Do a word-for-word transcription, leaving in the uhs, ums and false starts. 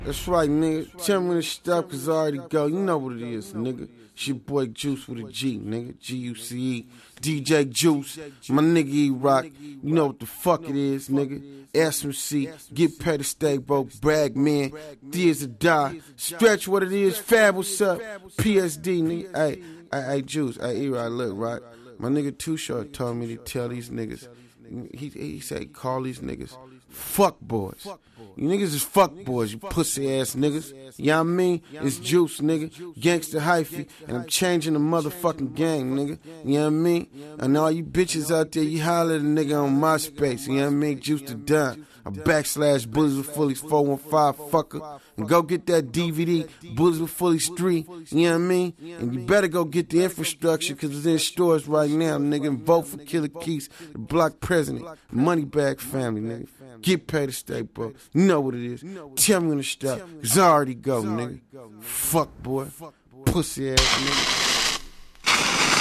That's right, nigga. Tell me when to stop, cause I already go. You know what it is, nigga. It's your boy Juice with a G, nigga. G U C E. D J Juice. My nigga E-Rock. You know what the fuck it is, nigga. S M C. Get paid to stay broke. Brag man. D is to die. Stretch what it is. Fab, what's up? P S D, nigga. Hey, hey, hey, Juice. Hey, E-Rock, look, right? My nigga Too Short told me to tell these niggas. He, he said, call these niggas fuck boys. You niggas is fuck boys, you pussy ass niggas. You know what I mean? It's Juice, nigga. Gangsta hyphy. And I'm changing the motherfucking game, nigga. You know what I mean? And all you bitches out there, you holler at a nigga on MySpace. You know what I mean? Juice to done. A backslash Bullets with Fullies four one five fucker. And go get that D V D, Bullets with Fullies three. You know what I mean? And you better go get the infrastructure because it's in stores right now, nigga. And vote for Killer Keith, the block president, Moneybag family, nigga. Get paid to stay, bro. You know what it is. Tell me when to stop. Cause I already go, nigga. Fuck, boy. Pussy ass nigga.